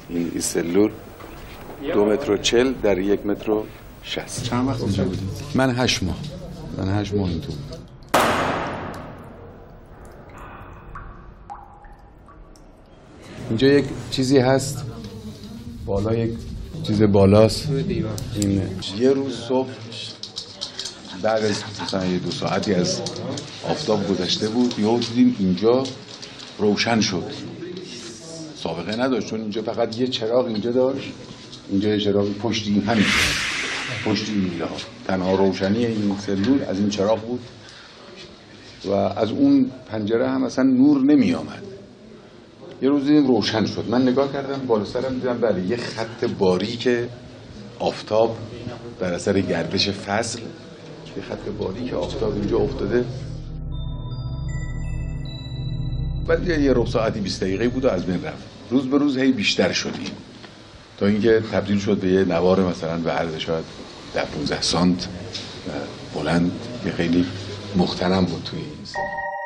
این سلول 2.40 متر در 1.60 متر. چند وقت اینجا بودید؟ من 8 ماه. من 8 ماه این تو. اینجا یک چیزی هست بالا، یک چیز بالاست. این یه روز صبح بعد از مثلا 2 ساعتی از آفتاب گذشته بود یهو دیدیم اینجا روشن شد. سابقه نداشت چون اینجا فقط یه چراغ اینجا داشت، اینجا یه چراغ پشت این همین پشت این میله ها، تنها روشنی این سلول از این چراغ بود و از اون پنجره هم اصلا نور نمی آمد. یه روز دیدیم روشن شد. من نگاه کردم بالا سرم دیدم بله یه خط باریک آفتاب در اثر گردش فصل، یه خط باریک آفتاب اینجا افتاده. بعد یه ربع ساعتی 20 دقیقه بود و از بین رفت. روز به روز هی بیشتر شدیم تا اینکه تبدیل شد به یه نوار مثلا به عرض شاید 10-15 سانت بلند که خیلی مختنم بود توی این سن.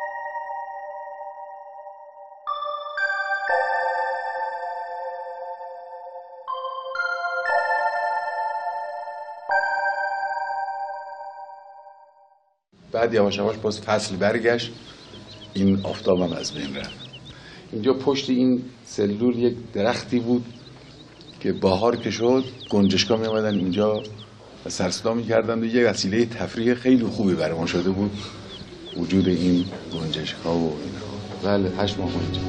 بعد یواش یواش باز فصل برگشت، این آفتابم از بین رفت. اینجا پشت این سلول یک درختی بود که بهار که شد گنجشکا می آمدن اینجا و سرصدا می کردن و یه وسیله تفریح خیلی خوبی برای ما شده بود وجود این گنجشکا و اینها. بله 8 ماه اینجا.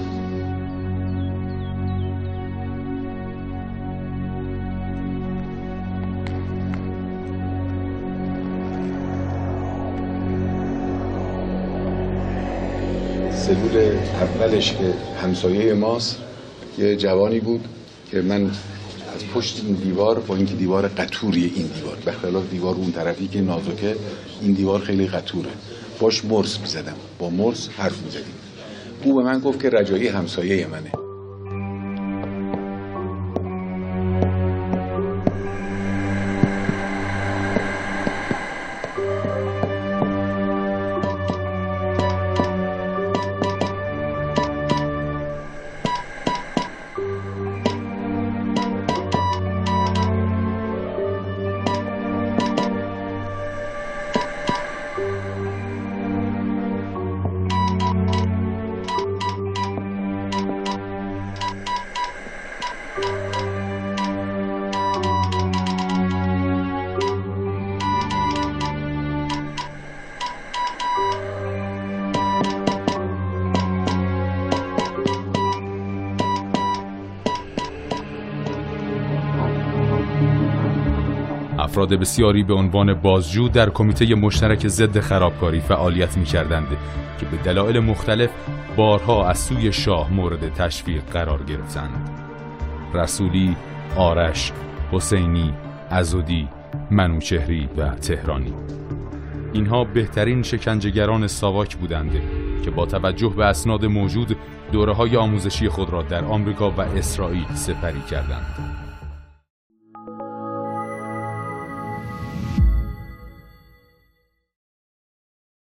سلول اولش که همسایه ماست یه جوانی بود که من از پشت این دیوار، با اینکه دیوار قطوری این دیوار به خلاف دیوار اون طرفی که نازکه، این دیوار خیلی قطوره، باش مرس میزدم، با مرس حرف میزدیم. او به من گفت که رجایی همسایه منه. افراد بسیاری به عنوان بازجو در کمیته مشترک ضد خرابکاری فعالیت می‌کردند که به دلایل مختلف بارها از سوی شاه مورد تشویق قرار گرفتند. رسولی، آرش، حسینی، عضدی، منوچهری و تهرانی. اینها بهترین شکنجهگران ساواک بودند که با توجه به اسناد موجود دوره‌های آموزشی خود را در آمریکا و اسرائیل سپری کردند.